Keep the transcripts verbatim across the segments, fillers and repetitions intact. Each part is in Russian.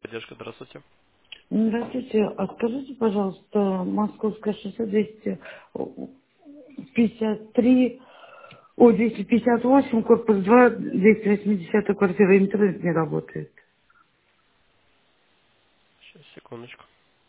Поддержка, здравствуйте. Здравствуйте. А скажите, пожалуйста, Московское шоссе двести пятьдесят три, о, двести пятьдесят восемь, корпус два, двести восемьдесят квартира, интернет не работает. Сейчас, секундочку.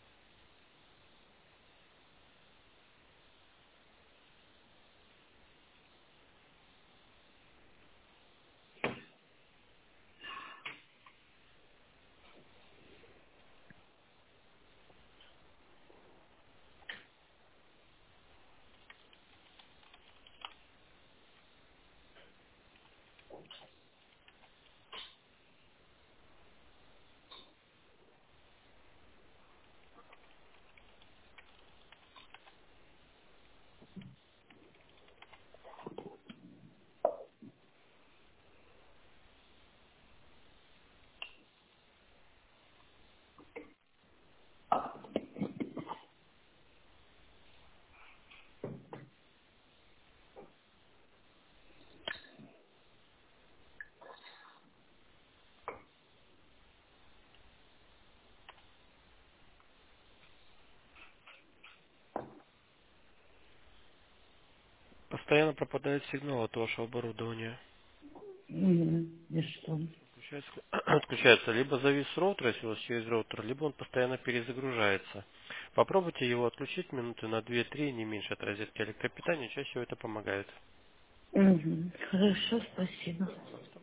Постоянно пропадает сигнал от вашего оборудования. Мгм. И что? Включается, отключается либо завис роутер, если у вас через роутер, либо он постоянно перезагружается. Попробуйте его отключить минуты на две-три, не меньше от розетки электропитания, чаще всего это помогает. Мгм. Хорошо, спасибо. Пожалуйста.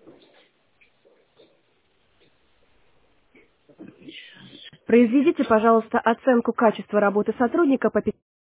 Произведите, пожалуйста, оценку качества работы сотрудника по